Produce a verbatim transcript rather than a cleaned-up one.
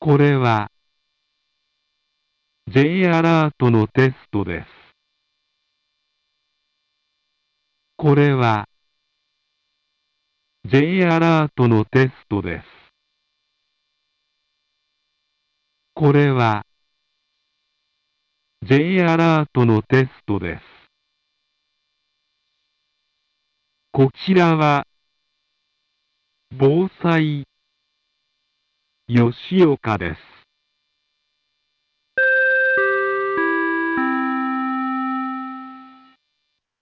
これは J アラートのテストです。これは J アラートのテストです。これは J アラートのテストです。こちらは防災吉岡です。